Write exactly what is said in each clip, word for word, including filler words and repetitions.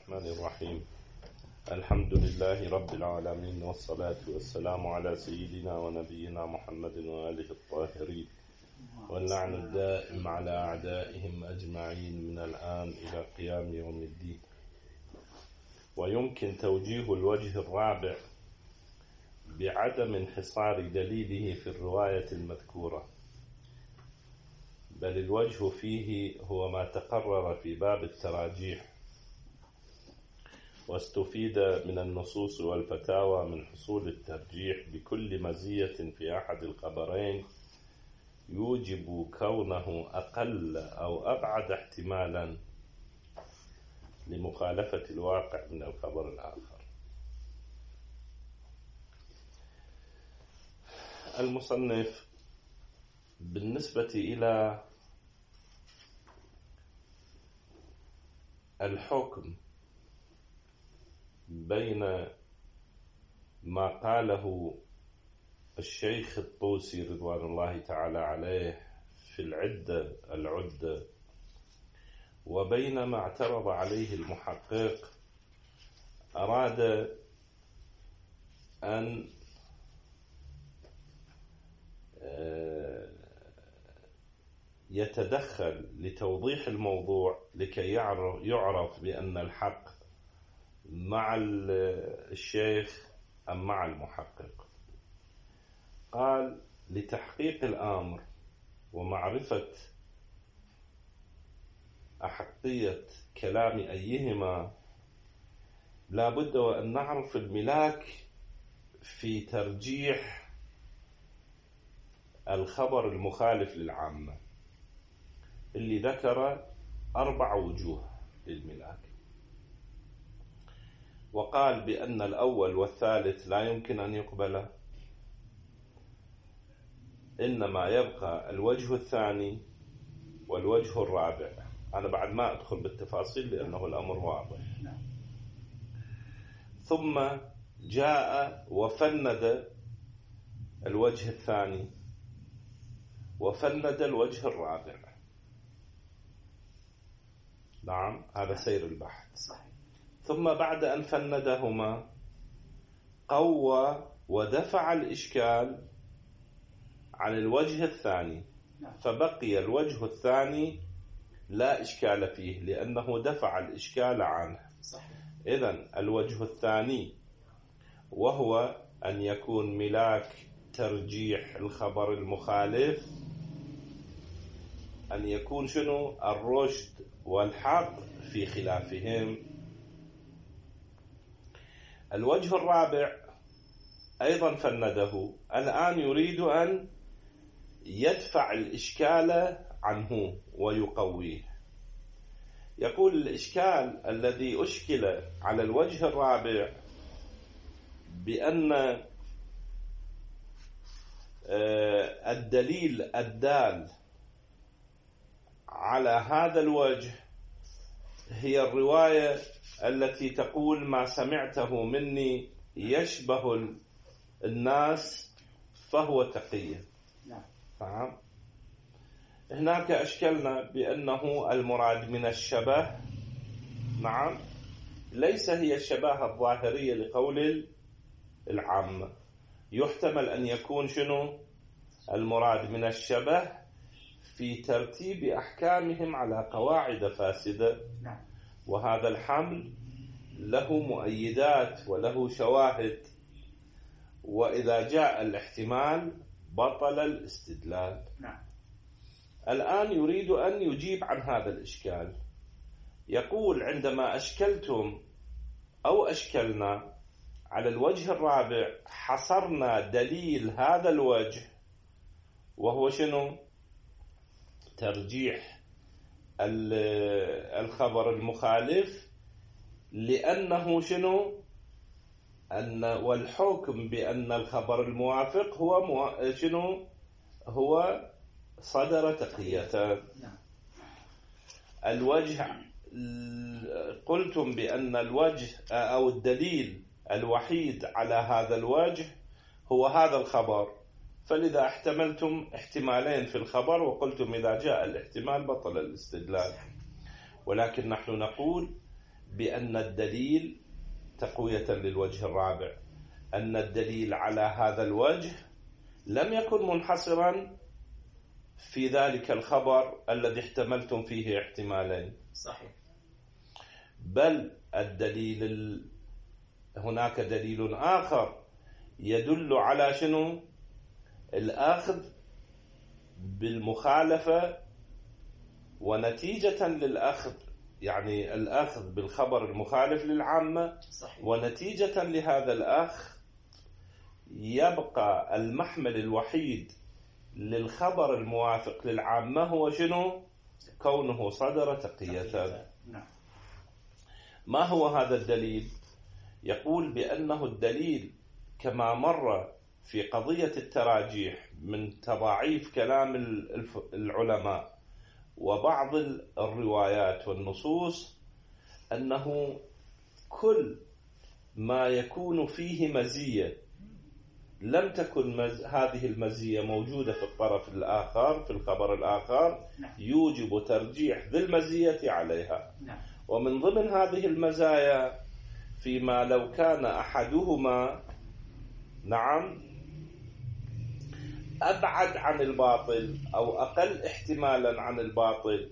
الرحمن الرحيم. الحمد لله رب العالمين، والصلاة والسلام على سيدنا ونبينا محمد وآله الطاهرين، واللعن الدائم على أعدائهم أجمعين من الآن إلى قيام يوم الدين. ويمكن توجيه الوجه الرابع بعدم انحصار دليله في الرواية المذكورة، بل الوجه فيه هو ما تقرر في باب التراجيح، واستفيد من النصوص والفتاوى من حصول الترجيح بكل مزية في أحد الخبرين يوجب كونه أقل أو أبعد احتمالا لمخالفة الواقع من الخبر الآخر. المصنف بالنسبة إلى الحكم بين ما قاله الشيخ الطوسي رضوان الله تعالى عليه في العدة العدة وبين ما اعترض عليه المحقق، أراد أن يتدخل لتوضيح الموضوع لكي يعرف بأن الحق مع الشيخ أم مع المحقق. قال: لتحقيق الأمر ومعرفة أحقية كلام أيهما لا بد وأن نعرف الملاك في ترجيح الخبر المخالف للعامة، اللي ذكر أربع وجوه للملاك، وقال بأن الأول والثالث لا يمكن أن يقبل، إنما يبقى الوجه الثاني والوجه الرابع. أنا بعد ما أدخل بالتفاصيل لأنه الأمر واضح. ثم جاء وفند الوجه الثاني وفند الوجه الرابع. نعم، هذا سير البحث. ثم بعد أن فندهما قوى ودفع الإشكال عن الوجه الثاني، فبقي الوجه الثاني لا إشكال فيه لأنه دفع الإشكال عنه. إذن الوجه الثاني وهو أن يكون ملاك ترجيح الخبر المخالف أن يكون شنو؟ الرشد والحق في خلافهم. الوجه الرابع أيضا فنده، الآن يريد أن يدفع الإشكال عنه ويقويه. يقول: الإشكال الذي أشكل على الوجه الرابع بأن الدليل الدال على هذا الوجه هي الرواية التي تقول: ما سمعته مني يشبه الناس فهو تقي. نعم. هناك أشكلنا بأنه المراد من الشبه، نعم، ليس هي الشباهة الظاهرية لقول العامة. يحتمل أن يكون شنو المراد من الشبه في ترتيب أحكامهم على قواعد فاسدة، وهذا الحمل له مؤيدات وله شواهد، وإذا جاء الاحتمال بطل الاستدلال. الآن يريد أن يجيب عن هذا الإشكال. يقول: عندما أشكلتم أو أشكلنا على الوجه الرابع حصرنا دليل هذا الوجه وهو شنو؟ ترجيح الخبر المخالف، لأنه شنو؟ أن والحكم بأن الخبر الموافق هو مو... شنو؟ هو صدر تقية. الوجه قلتم بأن الوجه أو الدليل الوحيد على هذا الوجه هو هذا الخبر، فلذا احتملتم احتمالين في الخبر وقلتم إذا جاء الاحتمال بطل الاستدلال. ولكن نحن نقول بأن الدليل تقوية للوجه الرابع، أن الدليل على هذا الوجه لم يكن منحصرا في ذلك الخبر الذي احتملتم فيه احتمالين. صحيح. بل الدليل ال... هناك دليل آخر يدل على شنو؟ الأخذ بالمخالفة ونتيجة للأخذ، يعني الأخذ بالخبر المخالف للعامة. صحيح. ونتيجة لهذا الأخذ يبقى المحمل الوحيد للخبر الموافق للعامة هو شنو؟ كونه صدر تقية. نعم. ما هو هذا الدليل؟ يقول بأنه الدليل كما مر في قضية التراجيح من تضاعيف كلام العلماء وبعض الروايات والنصوص، أنه كل ما يكون فيه مزية لم تكن مز... هذه المزية موجودة في الطرف الآخر في الخبر الآخر يوجب ترجيح ذي المزية عليها. ومن ضمن هذه المزايا فيما لو كان أحدهما نعم أبعد عن الباطل أو أقل احتمالا عن الباطل،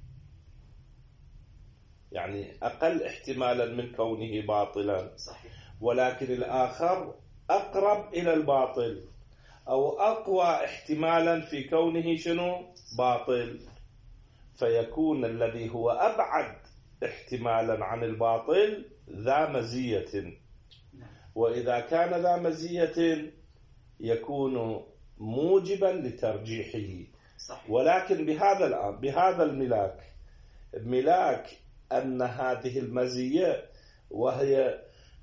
يعني أقل احتمالا من كونه باطلا. صحيح. ولكن الآخر أقرب إلى الباطل أو أقوى احتمالا في كونه شنو؟ باطل، فيكون الذي هو أبعد احتمالا عن الباطل ذا مزية. وإذا كان ذا مزية يكون موجبا لترجيحه. صحيح. ولكن بهذا الآن بهذا الملاك ملاك أن هذه المزية وهي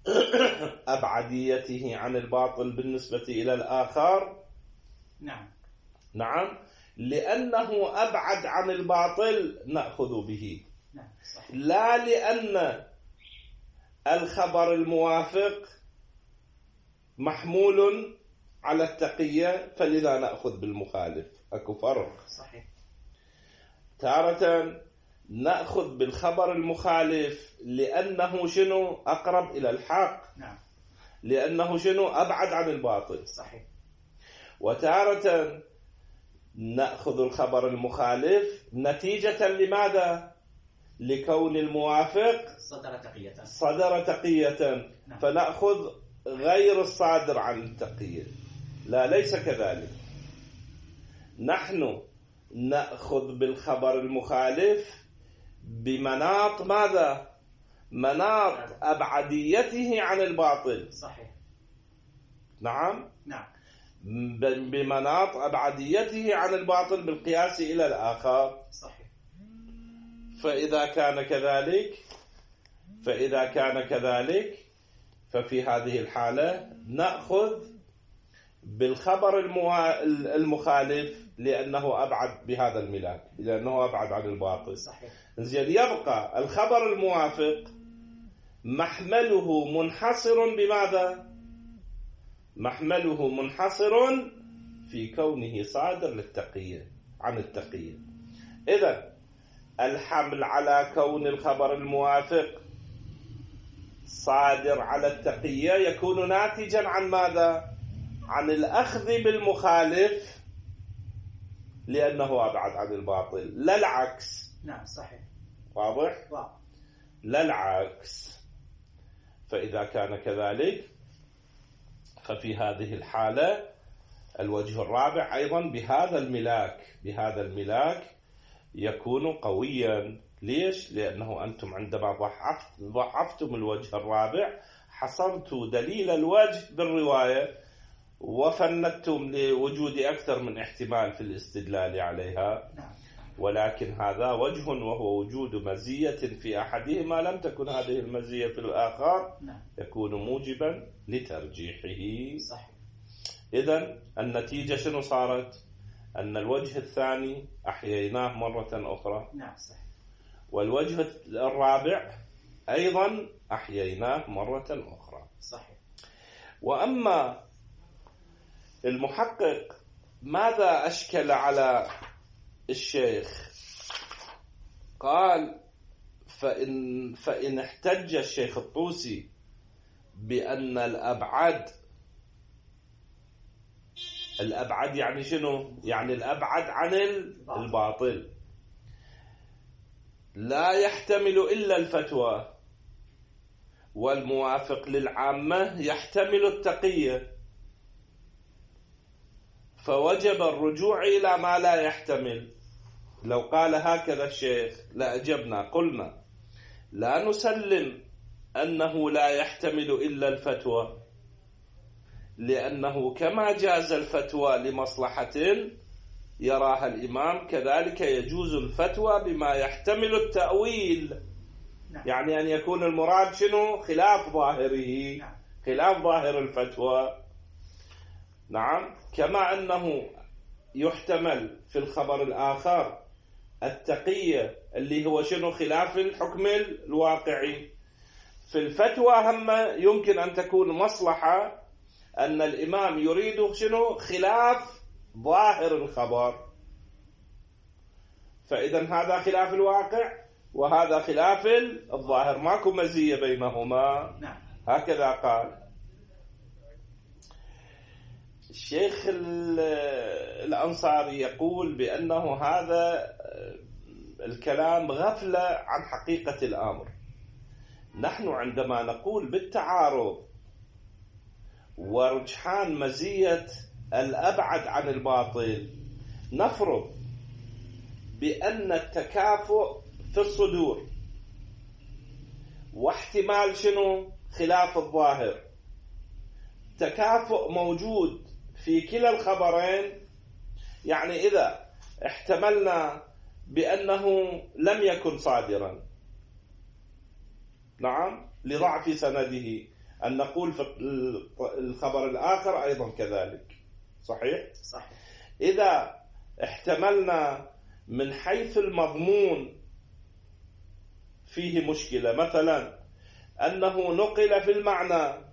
أبعديته عن الباطل بالنسبة إلى الآخر. نعم. نعم، لأنه أبعد عن الباطل نأخذ به. نعم. صحيح. لا لأن الخبر الموافق محمول على التقية فلذا نأخذ بالمخالف. أكو فرق. صحيح. تارة نأخذ بالخبر المخالف لأنه شنو؟ أقرب إلى الحق. نعم. لأنه شنو؟ أبعد عن الباطل. صحيح. وتارة نأخذ الخبر المخالف نتيجة لماذا؟ لكون الموافق صدر تقية. صدر تقية. نعم. فنأخذ غير الصادر عن التقية. لا، ليس كذلك. نحن نأخذ بالخبر المخالف بمناط ماذا؟ مناط أبعديته عن الباطل. صحيح. نعم. نعم. بمناط أبعديته عن الباطل بالقياس إلى الآخر. صحيح. فإذا كان كذلك فإذا كان كذلك ففي هذه الحالة نأخذ بالخبر المخالف لأنه أبعد بهذا الملاك، لأنه أبعد عن الباطل. صحيح. زين، يبقى الخبر الموافق محمله منحصر بماذا؟ محمله منحصر في كونه صادر للتقية عن التقية. إذن الحمل على كون الخبر الموافق صادر على التقية يكون ناتجا عن ماذا؟ عن الأخذ بالمخالف لأنه أبعد عن الباطل، لا العكس. نعم. صحيح. واضح؟ واضح. لا العكس. فإذا كان كذلك ففي هذه الحالة الوجه الرابع أيضا بهذا الملاك بهذا الملاك يكون قويا. ليش؟ لأنه أنتم عندما ضعفت ضعفتم الوجه الرابع حصرتوا دليل الوجه بالرواية وفندتم لوجود أكثر من احتمال في الاستدلال عليها. نعم. ولكن هذا وجه وهو وجود مزية في أحدهما لم تكن هذه المزية في الآخر. نعم. يكون موجبا لترجيحه. صحيح. إذن النتيجة شنو صارت؟ أن الوجه الثاني أحييناه مرة أخرى. نعم. صحيح. والوجه الرابع أيضا أحييناه مرة أخرى. صحيح. وأما المحقق ماذا أشكل على الشيخ؟ قال فإن, فإن احتج الشيخ الطوسي بأن الأبعد الأبعد يعني شنو؟ يعني الأبعد عن الباطل لا يحتمل إلا الفتوى، والموافق للعامة يحتمل التقية، فوجب الرجوع إلى ما لا يحتمل. لو قال هكذا الشيخ لأجبنا، قلنا لا نسلم أنه لا يحتمل إلا الفتوى، لأنه كما جاز الفتوى لمصلحة يراها الإمام كذلك يجوز الفتوى بما يحتمل التأويل. نعم. يعني أن يكون المراد شنو؟ خلاف ظاهره، نعم. خلاف ظاهر الفتوى. نعم. كما أنه يحتمل في الخبر الآخر التقية اللي هو شنو؟ خلاف الحكم الواقعي. في الفتوى هم يمكن أن تكون مصلحة أن الإمام يريد شنو؟ خلاف ظاهر الخبر، فإذا هذا خلاف الواقع وهذا خلاف الظاهر، ماكو مزية بينهما. نعم. هكذا قال الشيخ الأنصاري، يقول بأنه هذا الكلام غفلة عن حقيقة الأمر. نحن عندما نقول بالتعارض ورجحان مزية الأبعد عن الباطل، نفرض بأن التكافؤ في الصدور واحتمال شنو؟ خلاف الظاهر، تكافؤ موجود في كلا الخبرين. يعني إذا احتملنا بأنه لم يكن صادرا، نعم، لضعف سنده، أن نقول في الخبر الآخر أيضا كذلك، صحيح؟ صحيح. إذا احتملنا من حيث المضمون فيه مشكلة، مثلا أنه نقل في المعنى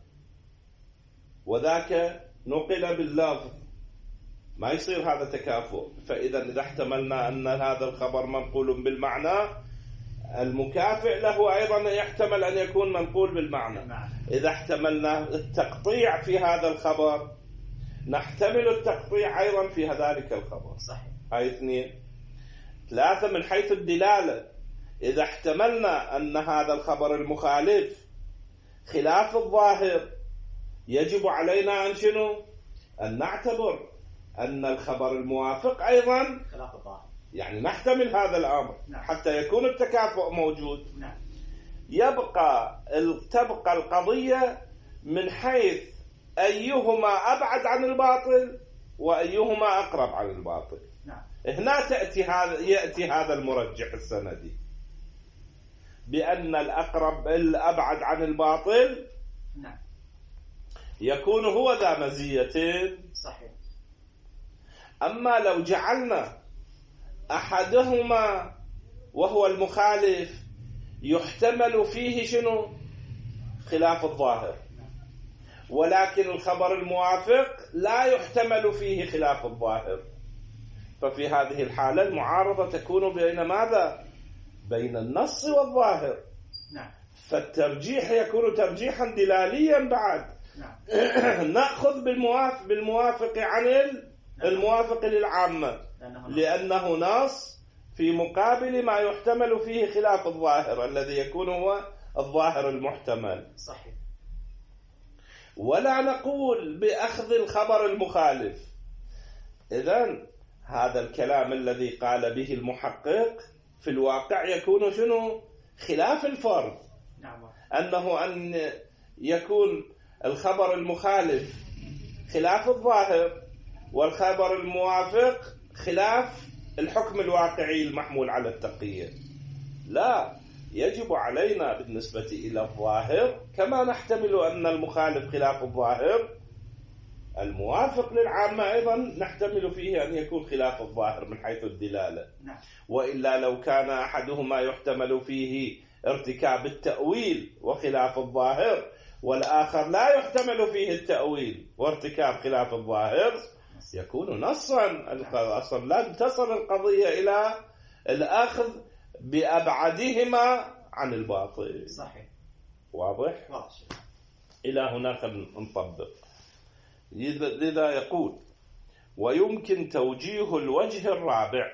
وذاك نقل باللفظ، ما يصير هذا تكافؤ. فإذا إذا احتملنا أن هذا الخبر منقول بالمعنى، المكافئ له أيضا يحتمل أن يكون منقول بالمعنى. إذا احتملنا التقطيع في هذا الخبر، نحتمل التقطيع أيضا في ذلك الخبر. صحيح. هاي اثنين. ثلاثة، من حيث الدلالة، إذا احتملنا أن هذا الخبر المخالف خلاف الظاهر، يجب علينا أن شنو؟ أن نعتبر أن الخبر الموافق أيضا خلاف الظاهر، يعني نحتمل هذا الأمر. نعم. حتى يكون التكافؤ موجود. نعم. يبقى تبقى القضية من حيث أيهما أبعد عن الباطل وأيهما أقرب عن الباطل. نعم. هنا تأتي هذا يأتي هذا المرجح السندي بأن الأقرب الأبعد عن الباطل نعم يكون هو ذا مزيتين. صحيح. أما لو جعلنا أحدهما وهو المخالف يحتمل فيه شنو؟ خلاف الظاهر، ولكن الخبر الموافق لا يحتمل فيه خلاف الظاهر، ففي هذه الحالة المعارضة تكون بين ماذا؟ بين النص والظاهر. نعم. فالترجيح يكون ترجيحا دلاليا بعد. نعم. نأخذ بالموافق بالموافق عن الموافق للعامة، لأنه نص في مقابل ما يحتمل فيه خلاف الظاهر الذي يكون هو الظاهر المحتمل. صحيح. ولا نقول بأخذ الخبر المخالف. إذن هذا الكلام الذي قال به المحقق في الواقع يكون شنو؟ خلاف الفرض. نعم. أنه أن يكون الخبر المخالف خلاف الظاهر والخبر الموافق خلاف الحكم الواقعي المحمول على التقية. لا، يجب علينا بالنسبة إلى الظاهر كما نحتمل أن المخالف خلاف الظاهر، الموافق للعامة أيضا نحتمل فيه أن يكون خلاف الظاهر من حيث الدلالة. نعم. وإلا لو كان أحدهما يحتمل فيه ارتكاب التأويل وخلاف الظاهر، والآخر لا يحتمل فيه التأويل وارتكاب خلاف الظاهر، يكون نصا. أصلا لا تصل القضية إلى الأخذ بأبعدهما عن الباطل. صحيح. واضح؟ واضح. إلى هناك نطبق. لذا يقول: ويمكن توجيه الوجه الرابع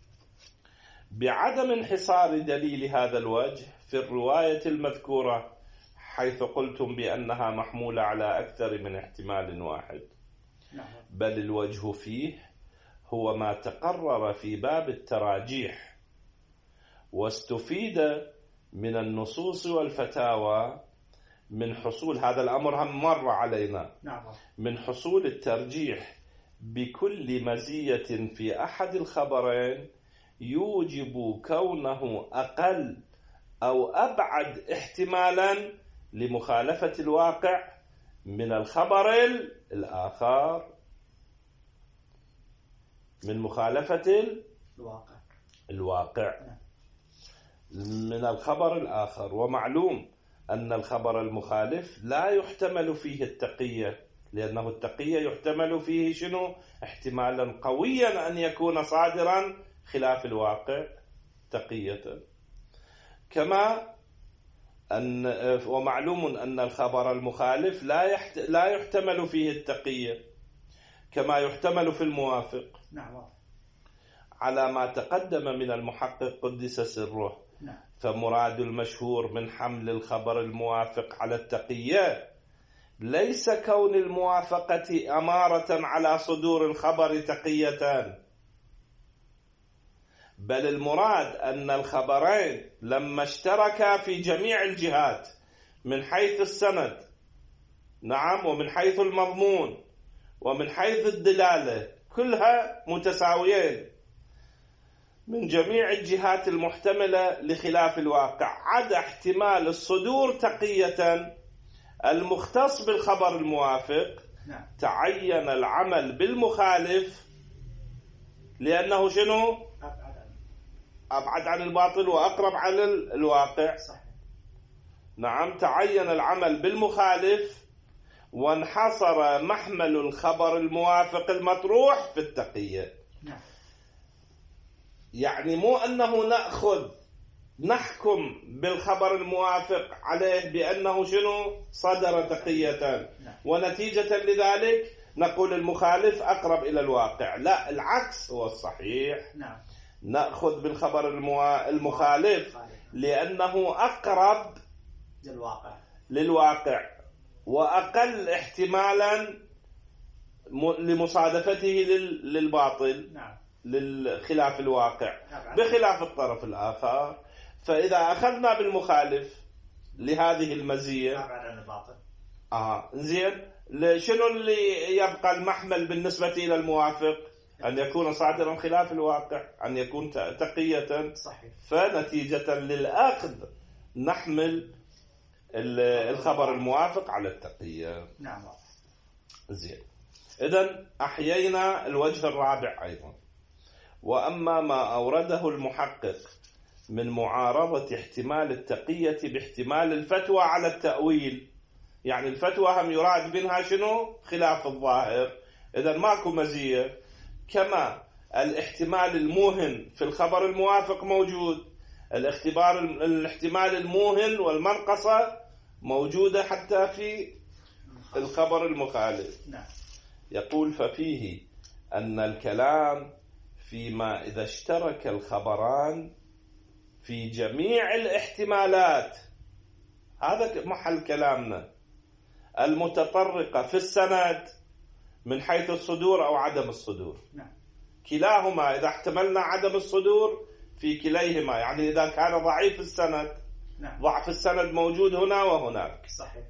بعدم انحصار دليل هذا الوجه في الرواية المذكورة، حيث قلتم بأنها محمولة على أكثر من احتمال واحد، بل الوجه فيه هو ما تقرر في باب التراجيح واستفيد من النصوص والفتاوى من حصول هذا الأمر، هم مر علينا، من حصول الترجيح بكل مزية في أحد الخبرين يوجب كونه أقل أو أبعد احتمالا لمخالفة الواقع من الخبر الآخر، من مخالفة الواقع الواقع من الخبر الآخر. ومعلوم أن الخبر المخالف لا يحتمل فيه التقية، لأنه التقية يحتمل فيه شنو؟ احتمالا قويا أن يكون صادرا خلاف الواقع تقية. كما أن ومعلوم أن الخبر المخالف لا يحت... لا يحتمل فيه التقية كما يحتمل في الموافق. نعم. على ما تقدم من المحقق قدس سره. نعم. فمراد المشهور من حمل الخبر الموافق على التقية ليس كون الموافقة أمارة على صدور الخبر تقيتان، بل المراد أن الخبرين لما اشتركا في جميع الجهات من حيث السند، نعم، ومن حيث المضمون ومن حيث الدلالة، كلها متساويين من جميع الجهات المحتملة لخلاف الواقع، عدا احتمال الصدور تقية المختص بالخبر الموافق. نعم. تعين العمل بالمخالف لأنه شنو؟ أبعد عن الباطل وأقرب على الواقع. صحيح. نعم، تعين العمل بالمخالف وانحصر محمل الخبر الموافق المطروح في التقية. نعم. يعني مو أنه نأخذ نحكم بالخبر الموافق عليه بأنه شنو؟ صدر تقية، ونتيجة لذلك نقول المخالف أقرب إلى الواقع. لا، العكس هو الصحيح. نعم. نأخذ بالخبر الموا... المخالف لأنه أقرب للواقع للواقع وأقل احتمالا لمصادفته لل... للباطل. نعم. للخلاف الواقع، بخلاف الطرف الآخر. فإذا أخذنا بالمخالف لهذه المزية أبعد الباطل. آه زين، شنو اللي يبقى المحمل بالنسبة إلى الموافق؟ أن يكون صادرا خلاف الواقع، أن يكون تقية. صحيح. فنتيجة للأخذ نحمل الخبر الموافق على التقية. نعم. زين، إذن أحيينا الوجه الرابع أيضا. وأما ما أورده المحقق من معارضة احتمال التقية باحتمال الفتوى على التأويل، يعني الفتوى هم يراد منها شنو؟ خلاف الظاهر، إذن ماكو مزية. كما الاحتمال الموهن في الخبر الموافق موجود، الاختبار الاحتمال الموهن والمنقصة موجودة حتى في الخبر المخالف. نعم. يقول: ففيه أن الكلام فيما إذا اشترك الخبران في جميع الاحتمالات، هذا محل كلامنا، المتطرقة في السند من حيث الصدور أو عدم الصدور. نعم. كلاهما إذا احتملنا عدم الصدور في كليهما، يعني إذا كان ضعيف السند. نعم. ضعف السند موجود هنا وهناك. صحيح.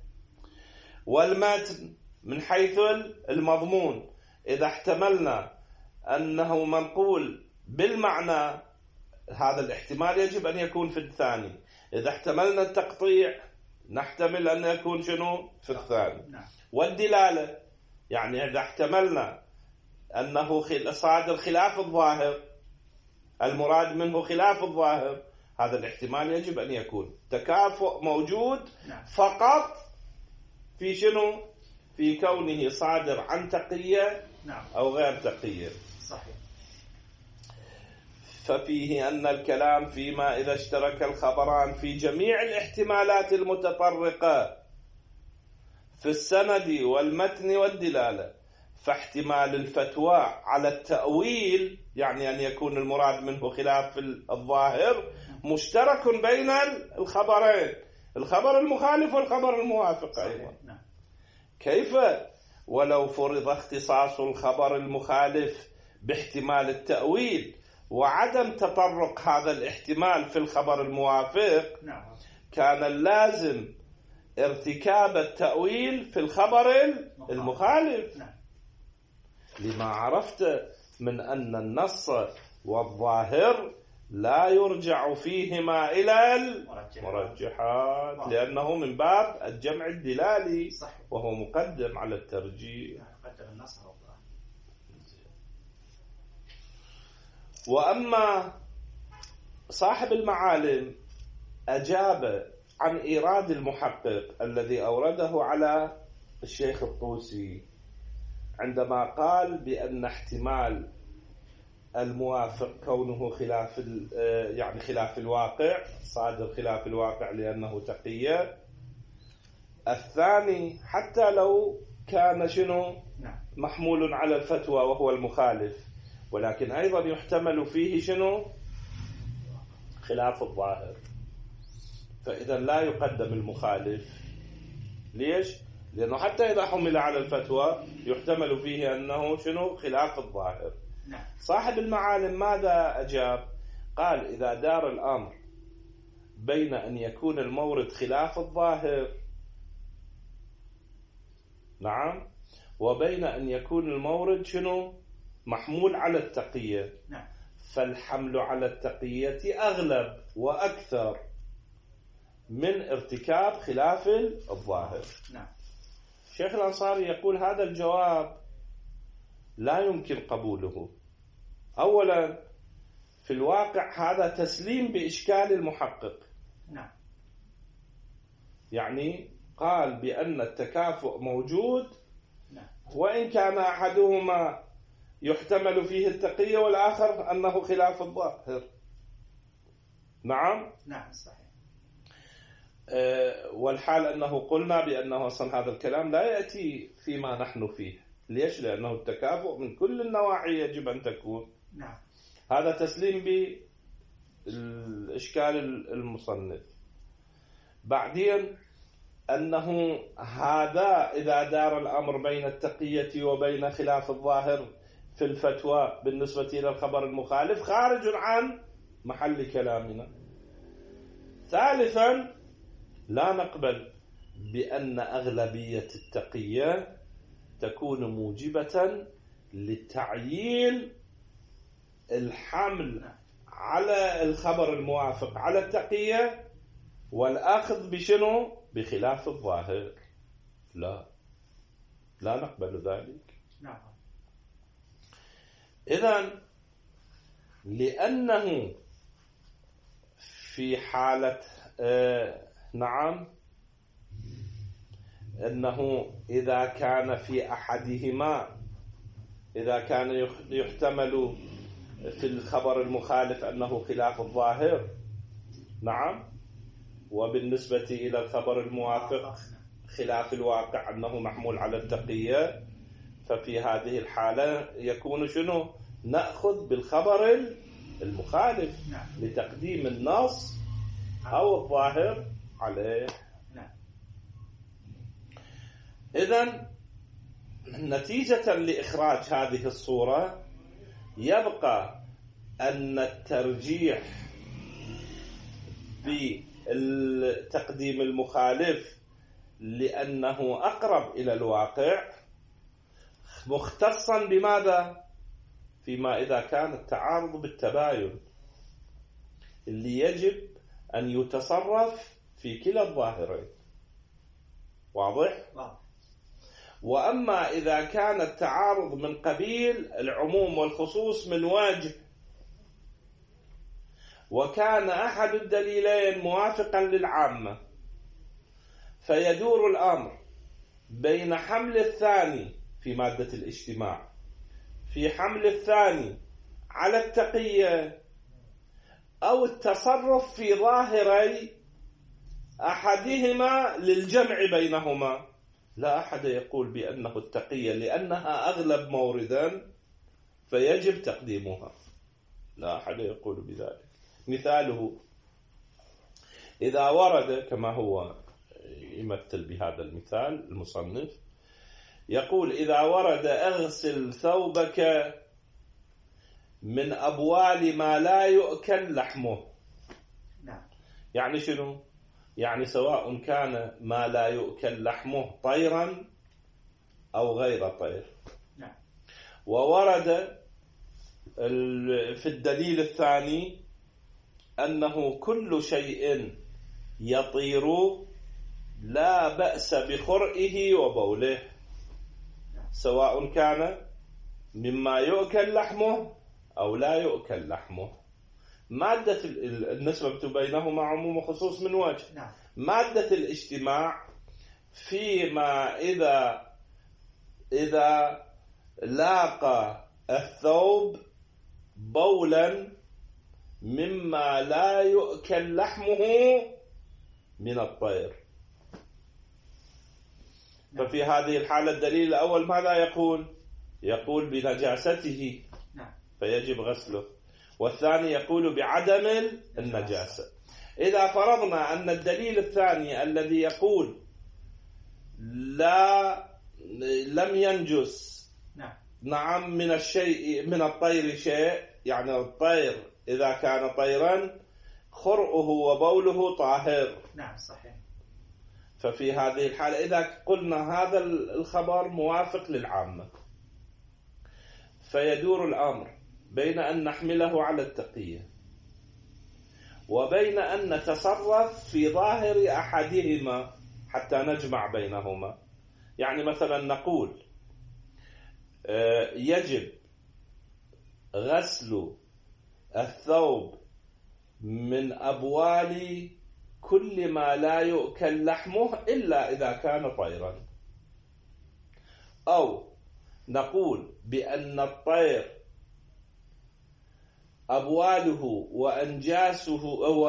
والمتن من حيث المضمون، إذا احتملنا أنه منقول بالمعنى، هذا الاحتمال يجب أن يكون في الثاني. إذا احتملنا التقطيع نحتمل أن يكون شنو؟ في الثاني. نعم. والدلالة، يعني إذا احتملنا أنه صادر خلاف الظاهر، المراد منه خلاف الظاهر، هذا الاحتمال يجب أن يكون تكافؤ موجود. نعم. فقط في شنو؟ في كونه صادر عن تقية. نعم. أو غير تقية. صحيح. ففيه أن الكلام فيما إذا اشترك الخبران في جميع الاحتمالات المتطرقة في السند والمتن والدلالة، فاحتمال الفتوى على التأويل، يعني أن يكون المراد منه خلاف الظاهر، مشترك بين الخبرين، الخبر المخالف والخبر الموافق أيضا. كيف ولو فرض اختصاص الخبر المخالف باحتمال التأويل وعدم تطرق هذا الاحتمال في الخبر الموافق، كان اللازم ارتكاب التأويل في الخبر المخالف، لما عرفت من أن النص والظاهر لا يرجع فيهما إلى المرجحات، لأنه من باب الجمع الدلالي وهو مقدم على الترجيح. وأما صاحب المعالم أجاب عن إيراد المحقق الذي أورده على الشيخ الطوسي عندما قال بأن احتمال الموافق كونه خلاف يعني خلاف الواقع، صادر خلاف الواقع لأنه تقية. الثاني حتى لو كان شنو محمول على الفتوى وهو المخالف، ولكن أيضا يحتمل فيه شنو خلاف الظاهر، فإذا لا يقدم المخالف. ليش؟ لأنه حتى إذا حمل على الفتوى يحتمل فيه أنه شنو خلاف الظاهر. صاحب المعالم ماذا أجاب؟ قال إذا دار الأمر بين أن يكون المورد خلاف الظاهر، نعم، وبين أن يكون المورد شنو محمول على التقية، فالحمل على التقية أغلب وأكثر من ارتكاب خلاف الظاهر. شيخ الأنصاري يقول هذا الجواب لا يمكن قبوله. أولا في الواقع هذا تسليم بإشكال المحقق، يعني قال بأن التكافؤ موجود وإن كان أحدهما يحتمل فيه التقية والآخر أنه خلاف الظاهر. نعم نعم صحيح. أه والحال أنه قلنا بأنه أصلا هذا الكلام لا يأتي فيما نحن فيه. ليش؟ لأنه التكافؤ من كل النواحي يجب أن تكون. نعم. هذا تسليم بالإشكال المصنف. بعدين أنه هذا إذا دار الأمر بين التقية وبين خلاف الظاهر في الفتوى بالنسبة إلى الخبر المخالف خارج عن محل كلامنا. ثالثا لا نقبل بأن أغلبية التقية تكون موجبة للتعيين الحمل على الخبر الموافق على التقية والأخذ بشنو بخلاف الظاهر. لا لا نقبل ذلك. نعم. إذن لأنه في حالة آه نعم أنه إذا كان في أحدهما إذا كان يحتمل في الخبر المخالف أنه خلاف الظاهر، نعم، وبالنسبة إلى الخبر الموافق خلاف الواقع أنه محمول على التقية، ففي هذه الحالة يكون شنو نأخذ بالخبر المخالف لتقديم النص أو الظاهر عليه. إذن نتيجة لإخراج هذه الصورة يبقى أن الترجيح بتقديم المخالف لأنه أقرب إلى الواقع مختصا بماذا؟ فيما إذا كان التعارض بالتباين اللي يجب أن يتصرف في كلا الظاهرين. واضح؟ وأما إذا كان التعارض من قبيل العموم والخصوص من وجه وكان أحد الدليلين موافقا للعامة، فيدور الأمر بين حمل الثاني في مادة الاجتماع في حمل الثاني على التقية أو التصرف في ظاهري أحدهما للجمع بينهما. لا أحد يقول بأنه التقية لأنها أغلب موردا فيجب تقديمها، لا أحد يقول بذلك. مثاله إذا ورد كما هو يمثل بهذا المثال المصنف، يقول إذا ورد اغسل ثوبك من أبوال ما لا يؤكل لحمه. نعم. يعني شنو؟ يعني سواء كان ما لا يؤكل لحمه طيرا أو غير طير. نعم. وورد في الدليل الثاني أنه كل شيء يطير لا بأس بخرئه وبوله، سواء كان مما يؤكل لحمه أو لا يؤكل لحمه. مادة النسبة بينهما عموم وخصوص من وجه. نعم. مادة الاجتماع فيما إذا إذا لاقى الثوب بولا مما لا يؤكل لحمه من الطير. ففي هذه الحالة الدليل الأول ماذا يقول؟ يقول بنجاسته فيجب غسله، والثاني يقول بعدم النجاسة. إذا فرضنا أن الدليل الثاني الذي يقول لا لم ينجس نعم من الشيء من الطير شيء، يعني الطير إذا كان طيرا خرؤه وبوله طاهر. نعم صحيح. ففي هذه الحالة إذا قلنا هذا الخبر موافق للعامة، فيدور الأمر بين أن نحمله على التقية وبين أن نتصرف في ظاهر أحدهما حتى نجمع بينهما. يعني مثلا نقول يجب غسل الثوب من أبوال كل ما لا يؤكل لحمه إلا إذا كان طيرا، أو نقول بأن الطير أبواله وأنجاسه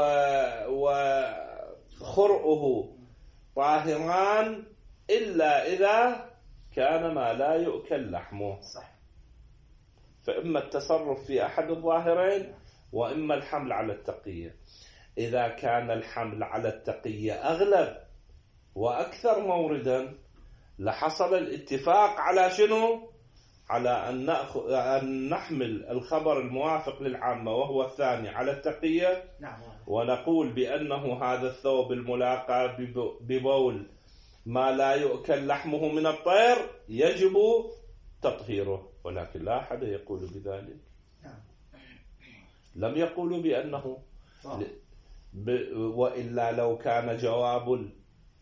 وخرؤه طاهران إلا إذا كان ما لا يؤكل لحمه. صح. فإما التصرف في أحد الظاهرين وإما الحمل على التقية. إذا كان الحمل على التقية أغلب وأكثر موردا لحصل الاتفاق على شنو؟ على أن, نأخذ أن نحمل الخبر الموافق للعامة وهو الثاني على التقية. نعم. ونقول بأنه هذا الثوب الملاقى ببول ما لا يؤكل لحمه من الطير يجب تطهيره، ولكن لا أحد يقول بذلك. نعم. لم يقولوا بأنه ب... وإلا لو كان جواب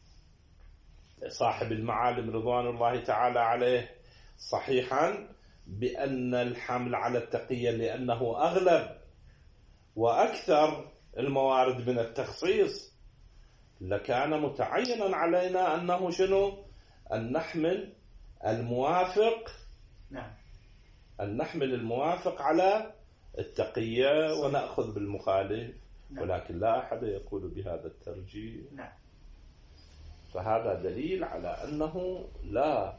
صاحب المعالم رضوان الله تعالى عليه صحيحا بأن الحمل على التقية لأنه أغلب وأكثر الموارد من التخصيص لكان متعينا علينا أنه شنو؟ أن نحمل الموافق. نعم. أن نحمل الموافق على التقية صح. ونأخذ بالمخالف. نعم. ولكن لا أحد يقول بهذا الترجيح. نعم. فهذا دليل على أنه لا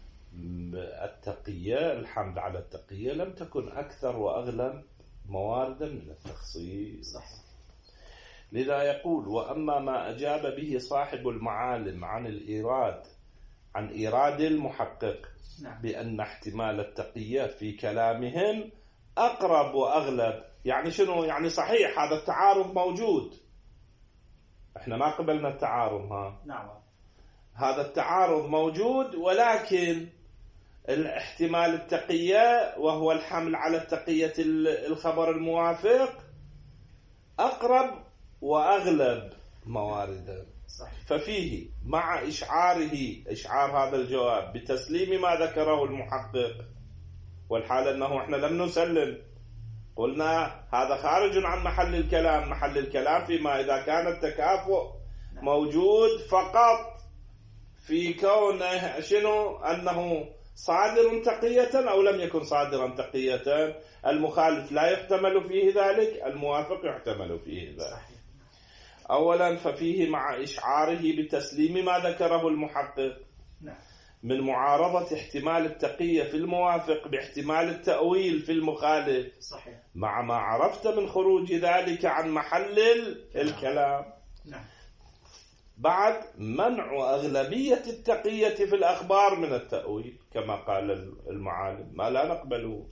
التقية الحمل على التقية لم تكن أكثر وأغلب مواردا من التخصيص. صح. لذا يقول وأما ما أجاب به صاحب المعالم عن الإيراد عن إيراد المحقق. نعم. بأن احتمال التقية في كلامهم أقرب وأغلب. يعني شنو؟ يعني صحيح هذا التعارض موجود، احنا ما قبلنا التعارض. ها نعم. هذا التعارض موجود، ولكن الاحتمال التقية وهو الحمل على التقية الخبر الموافق أقرب وأغلب مواردا. صحيح. ففيه مع إشعاره إشعار هذا الجواب بتسليم ما ذكره المحقق، والحال أنه إحنا لم نسلم، قلنا هذا خارج عن محل الكلام. محل الكلام فيما إذا كان التكافؤ موجود فقط في كونه شنو؟ أنه صادر تقية أو لم يكن صادرا تقية. المخالف لا يحتمل فيه ذلك، الموافق يحتمل فيه ذلك. أولا ففيه مع إشعاره بتسليم ما ذكره المحقق من معارضة احتمال التقية في الموافق باحتمال التأويل في المخالف، صحيح. مع ما عرفت من خروج ذلك عن محل الكلام. نعم. بعد منع أغلبية التقية في الأخبار من التأويل كما قال المعالم، ما لا نقبله.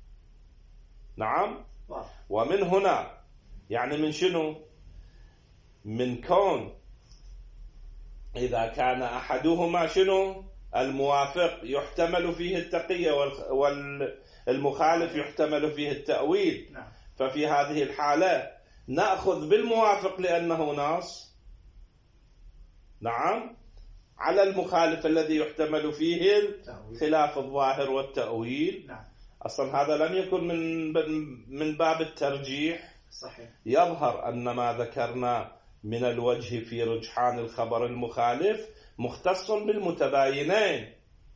نعم. ومن هنا يعني من شنو؟ من كون إذا كان أحدهما شنو؟ الموافق يحتمل فيه التقية والمخالف يحتمل فيه التأويل. نعم. ففي هذه الحالة نأخذ بالموافق لأنه نص، نعم، على المخالف الذي يحتمل فيه خلاف الظاهر والتأويل. نعم. أصلا هذا لم يكن من من باب الترجيح. صحيح. يظهر أن ما ذكرنا من الوجه في رجحان الخبر المخالف مختص بالمتباينين.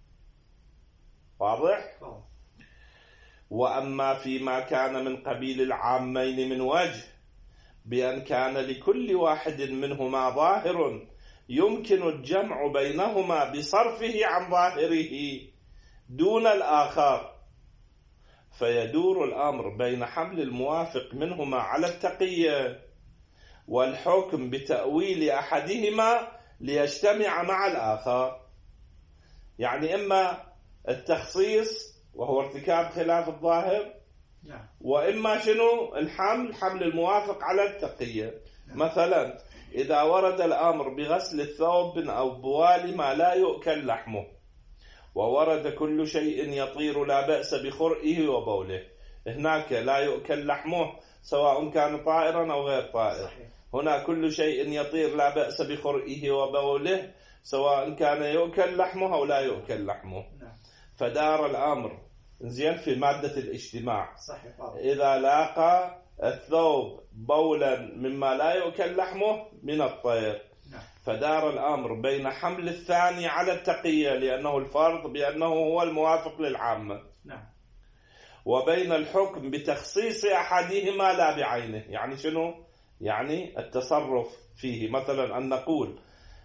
واضح؟ أوه. وأما فيما كان من قبيل العامين من وجه بأن كان لكل واحد منهما ظاهر يمكن الجمع بينهما بصرفه عن ظاهره دون الآخر، فيدور الأمر بين حمل الموافق منهما على التقية والحكم بتأويل أحدهما ليجتمع مع الآخر. يعني إما التخصيص وهو ارتكاب خلاف الظاهر، وإما شنو؟ الحمل حمل الموافق على التقية. مثلا إذا ورد الأمر بغسل الثوب أو بوال ما لا يؤكل لحمه، وورد كل شيء يطير لا بأس بخرئه وبوله، هناك لا يؤكل لحمه سواء كان طائرا أو غير طائر. صحيح. هنا كل شيء يطير لا بأس بخرئه وبوله سواء كان يؤكل لحمه أو لا يؤكل لحمه. نعم. فدار الأمر زين في مادة الاجتماع. صحيح. إذا لاقى الثوب بولا مما لا يؤكل لحمه من الطير. نعم. فدار الأمر بين حمل الثاني على التقية لأنه الفرض بأنه هو الموافق للعامة. نعم. وبين الحكم بتخصيص أحدهما لا بعينه. يعني شنو؟ يعني التصرف فيه، مثلا أن نقول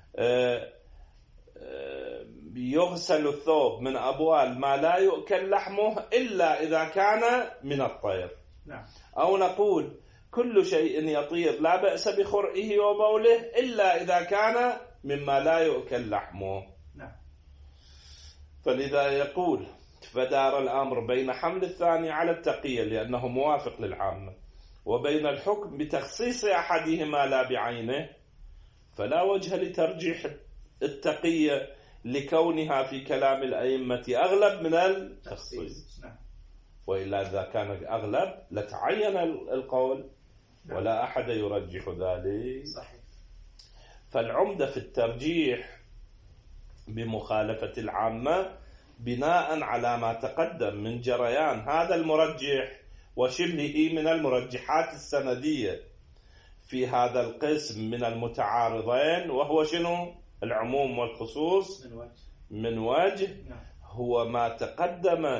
يغسل الثوب من أبوال ما لا يؤكل لحمه إلا إذا كان من الطير. نعم. أو نقول كل شيء يطير لا بأس بخرئه وبوله إلا إذا كان مما لا يؤكل لحمه. نعم. فلذا يقول فدار الأمر بين حمل الثاني على التقية لأنه موافق للعامة، وبين الحكم بتخصيص أحدهما لا بعينه، فلا وجه لترجيح التقية لكونها في كلام الأئمة أغلب من التخصيص. نعم. وإلا إذا كان أغلب لتعين القول. نعم. ولا أحد يرجح ذلك. صحيح. فالعمدة في الترجيح بمخالفة العامة بناء على ما تقدم من جريان هذا المرجح وشبهه من المرجحات السندية في هذا القسم من المتعارضين، وهو شنو؟ العموم والخصوص من وجه, من وجه. نعم. هو ما تقدم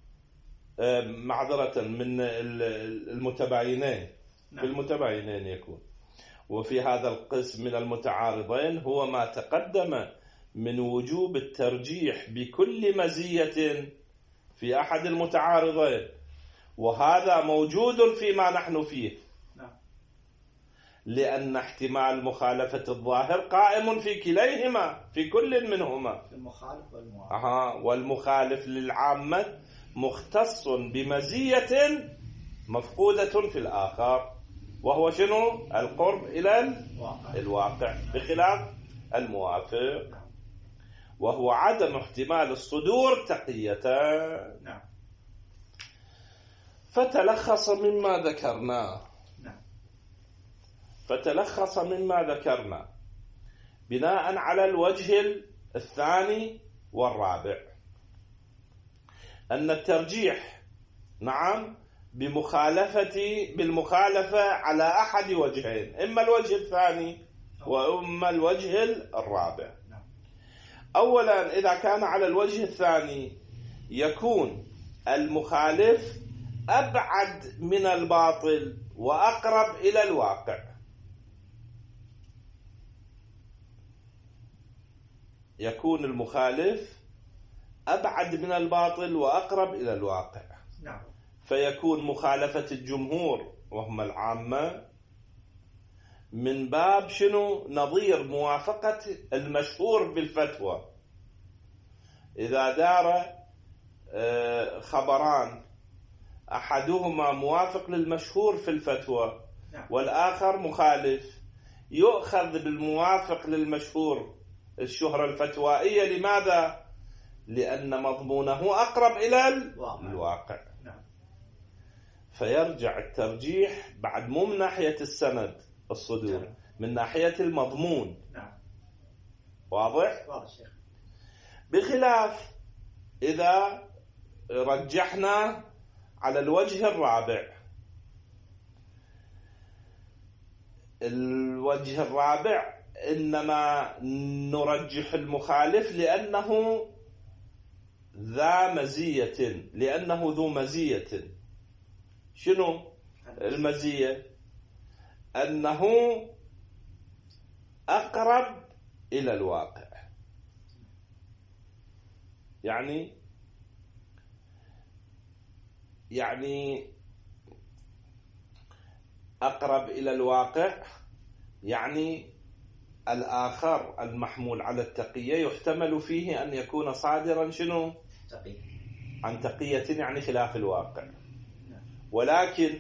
معذرة من المتباينين. نعم. في المتباينين يكون. وفي هذا القسم من المتعارضين هو ما تقدم من وجوب الترجيح بكل مزية في أحد المتعارضين، وهذا موجود فيما نحن فيه. نعم. لأن احتمال مخالفة الظاهر قائم في كليهما، في كل منهما، في المخالف والموافق. أها. والمخالف للعامة مختص بمزية مفقودة في الآخر، وهو شنو؟ القرب إلى الواقع, الواقع بخلاف الموافق. نعم. وهو عدم احتمال الصدور تقيتان. نعم. فتلخص مما ذكرناه. نعم. فتلخص مما ذكرنا بناء على الوجه الثاني والرابع أن الترجيح نعم بمخالفة بالمخالفة على أحد وجهين، إما الوجه الثاني وإما الوجه الرابع. أولا إذا كان على الوجه الثاني يكون المخالف أبعد من الباطل وأقرب إلى الواقع. يكون المخالف أبعد من الباطل وأقرب إلى الواقع. نعم. فيكون مخالفة الجمهور وهم العامة من باب شنو؟ نظير موافقة المشهور بالفتوى. إذا دار خبران أحدهما موافق للمشهور في الفتوى والآخر مخالف، يؤخذ بالموافق للمشهور الشهرة الفتوائية. لماذا؟ لأن مضمونه أقرب إلى الواقع. فيرجع الترجيح بعد مو من ناحية السند الصدور، من ناحية المضمون. واضح؟ واضح شيخ. بخلاف إذا رجحنا على الوجه الرابع. الوجه الرابع إنما نرجح المخالف لأنه ذا مزية، لأنه ذو مزية. شنو المزية؟ أنه أقرب إلى الواقع. يعني يعني أقرب إلى الواقع، يعني الآخر المحمول على التقية يحتمل فيه أن يكون صادرا شنو؟ تقية. عن تقية، يعني خلاف الواقع. ولكن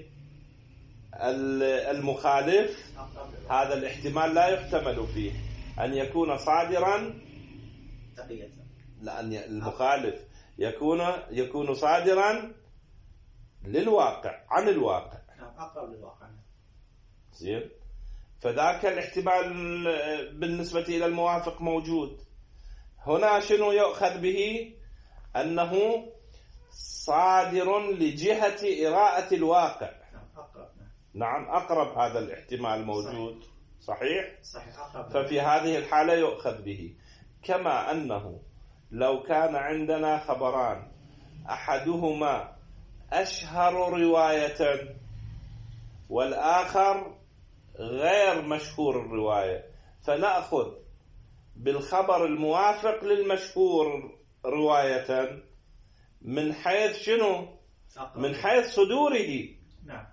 المخالف هذا الاحتمال لا يحتمل فيه أن يكون صادرا تقية، لأن المخالف يكون يكون صادرا للواقع عن الواقع. أقرب للواقع. زين. فذاك الاحتمال بالنسبة إلى الموافق موجود. هنا شنو يؤخذ به؟ أنه صادر لجهة إراءة الواقع. أقرب. نعم، أقرب. هذا الاحتمال موجود. صحيح؟ صحيح. أقرب. ففي هذه الحالة يؤخذ به. كما أنه لو كان عندنا خبران أحدهما أشهر رواية والآخر غير مشهور الرواية، فنأخذ بالخبر الموافق للمشهور رواية من حيث شنو؟ من حيث صدوره. نعم.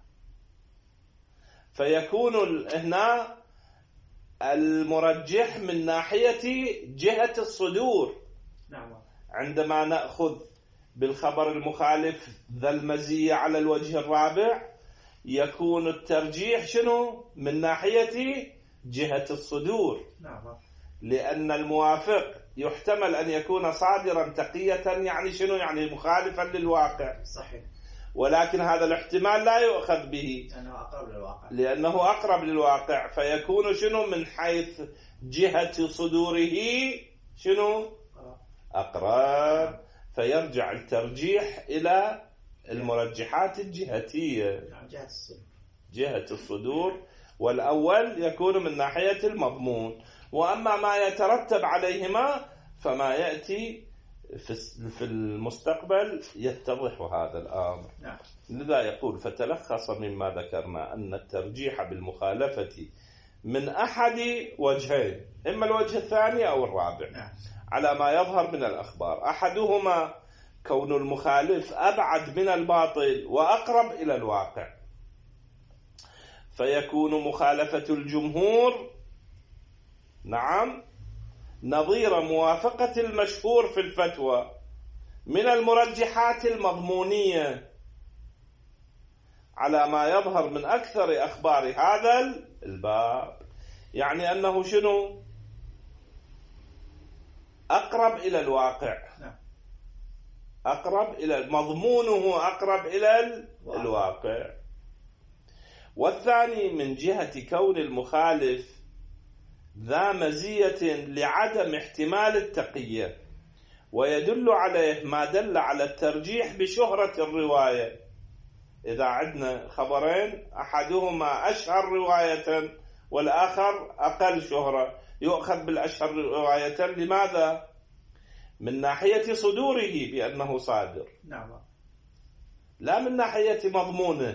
فيكون هنا المرجح من ناحية جهة الصدور. نعم. عندما نأخذ بالخبر المخالف ذا المزية على الوجه الرابع، يكون الترجيح شنو؟ من ناحية جهة الصدور. نعم. لأن الموافق يحتمل أن يكون صادرا تقية، يعني شنو؟ يعني مخالفا للواقع. صحيح. ولكن هذا الاحتمال لا يؤخذ به لأنه أقرب للواقع. لأنه أقرب للواقع. فيكون شنو؟ من حيث جهة صدوره شنو؟ أقرب. فيرجع الترجيح إلى المرجحات الجهتية. جهة الصدور. في الصدور. والأول يكون من ناحية المضمون. وأما ما يترتب عليهما فما يأتي في المستقبل يتضح هذا الأمر. نعم. لذا يقول: فتلخص مما ذكرنا أن الترجيح بالمخالفة من أحد وجهين، إما الوجه الثاني أو الرابع. نعم. على ما يظهر من الأخبار. أحدهما كون المخالف أبعد من الباطل وأقرب إلى الواقع، فيكون مخالفة الجمهور نعم نظير موافقة المشهور في الفتوى من المرجحات المضمونية على ما يظهر من أكثر أخبار هذا الباب. يعني أنه شنو؟ أقرب إلى الواقع. أقرب إلى مضمونه، أقرب إلى الواقع. والثاني من جهة كون المخالف ذا مزية لعدم احتمال التقية، ويدل عليه ما دل على الترجيح بشهرة الرواية. إذا عندنا خبرين أحدهما أشهر رواية والآخر أقل شهرة، يؤخذ بالأشهر رواية. لماذا؟ من ناحية صدوره بأنه صادر، نعم، لا من ناحية مضمونه،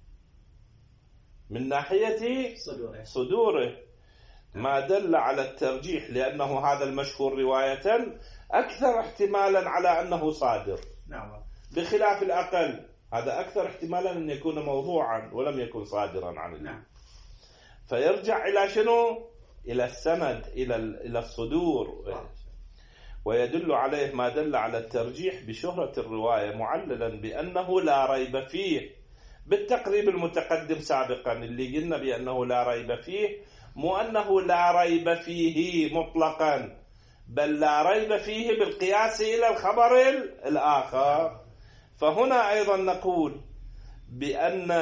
من ناحية صدوره. صدوره ما دل على الترجيح، لأنه هذا المشهور رواية أكثر احتمالا على أنه صادر، نعم، بخلاف الأقل، هذا أكثر احتمالا أن يكون موضوعا ولم يكن صادرا عن الله. نعم. فيرجع إلى شنو؟ إلى السند، إلى إلى الصدور. ويدل عليه ما دل على الترجيح بشهرة الرواية معللا بأنه لا ريب فيه، بالتقريب المتقدم سابقا اللي قلنا بأنه لا ريب فيه، مو أنه لا ريب فيه مطلقا، بل لا ريب فيه بالقياس إلى الخبر الآخر. فهنا أيضا نقول بأن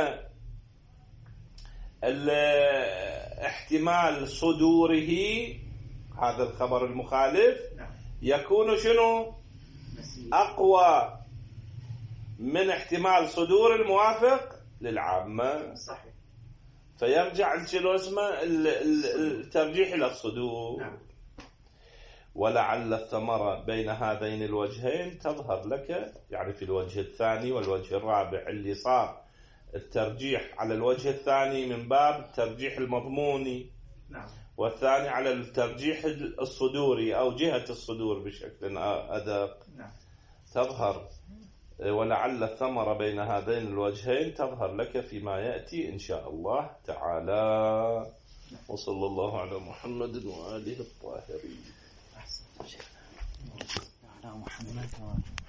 احتمال صدوره هذا الخبر المخالف يكون شنو؟ أقوى من احتمال صدور الموافق للعامة. صحيح. فيرجع شنو اسمه الترجيح إلى الصدور. نعم. ولعل الثمرة بين هذين الوجهين تظهر لك، يعني في الوجه الثاني والوجه الرابع اللي صار الترجيح على الوجه الثاني من باب الترجيح المضموني. نعم. والثاني على الترجيح الصدوري أو جهة الصدور بشكل أدق. نعم. تظهر، ولعل الثمرة بين هذين الوجهين تظهر لك فيما يأتي إن شاء الله تعالى. وصلى الله على محمد وآله الطاهرين. أحسن. على محمد.